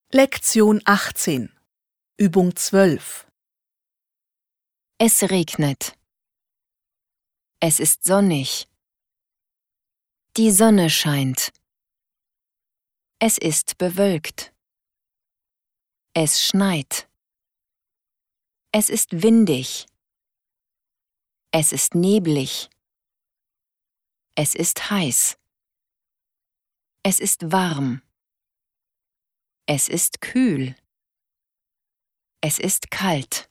Lektion 18 Übung 12 Es regnet. Es ist sonnig. Die Sonne scheint. Es ist bewölkt. Es schneit. Es ist windig. Es ist neblig. Es ist heiß. Es ist warm. Es ist kühl. Es ist kalt.